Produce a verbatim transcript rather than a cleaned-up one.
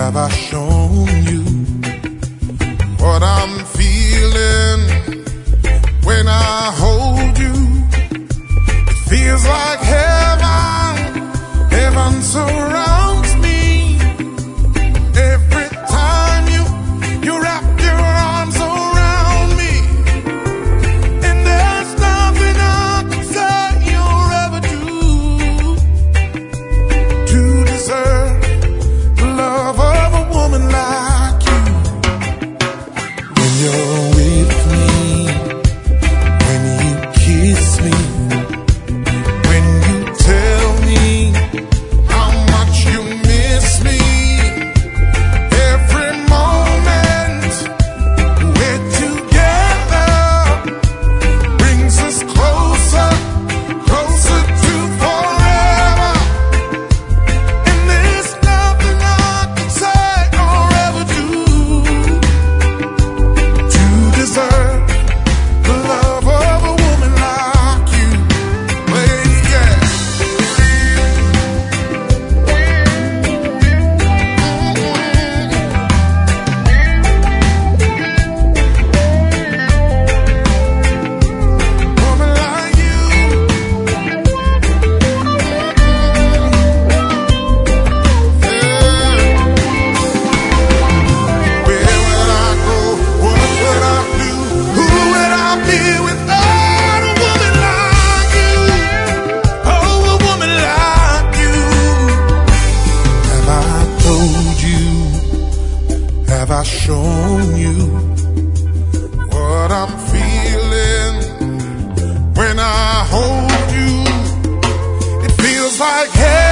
Have I shown you what I'm feeling when I hold you? It feels like heaven, heaven surrounds me. Every time you, you wrap your arms around me, and there's nothing I can say or ever do to deserve the love of a woman like you. When you're with me, when you kiss me, when you tell me how much you miss me, every moment we're together brings us closer, closer to forever. And there's nothing I can say or ever do to deserve the love of a woman like you, lady. Yeah. Woman like you. Where would I go? What would I do? Who would I be without a woman like you? Oh, a woman like you. Have I told you? Have I shown you what I'm feeling when I hold you? It feels like heaven.